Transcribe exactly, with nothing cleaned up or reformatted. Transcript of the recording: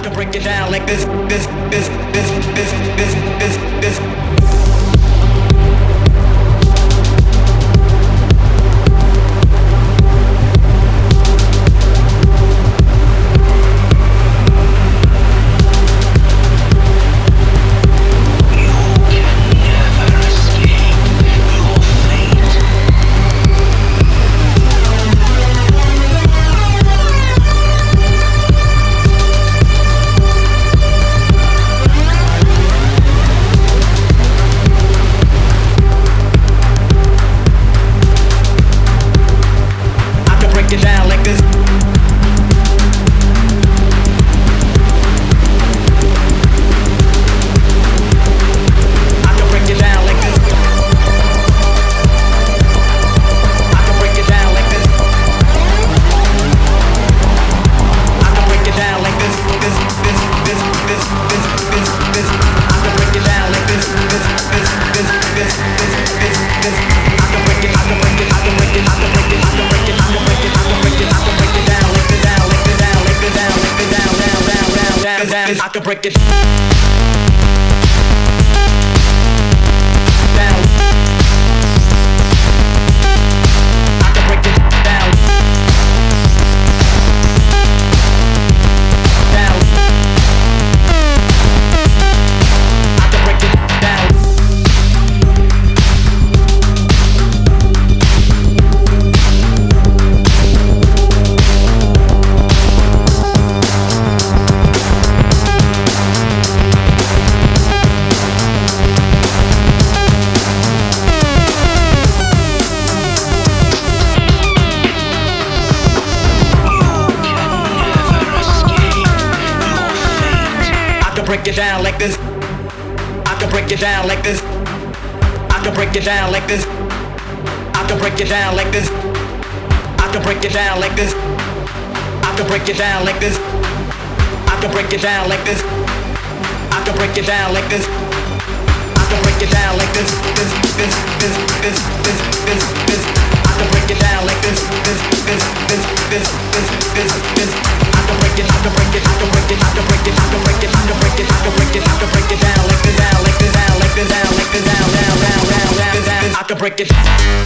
can break it down like this, this, this, this, this, this, this, this. Get down like this. I can break it down like this. I can break it down like this. I can break it down like this. This, this, this, this, this, this, this. I can break it down like this. This, this, this, this, this, this, this. I can break it. I can break it. I can break it. I can break it. I can break it. I can break it. I can break it. I can break it down like this. Down like this. Down like this. Down like this. Down, down, down, down, down, down. I can break it. Down. I can break it down. Down. I can break it down. Break it down like this. I can break it down like this. I can break it down like this. I can break it down like this. I can break it down like this. I can break it down like this. I can break it down like this. I can break it down like this. I can break it down like this. This, this, this, this, this, this, this. I can break it down like this. This, this, this, this, this, this, this. I can break it. I can break it. I can break it. I can break it. I can break it. I can break it. I can break it. I can break it down like this. Down like this. Down like this. Down like this. Down, down, down, down, down, down. I can break it.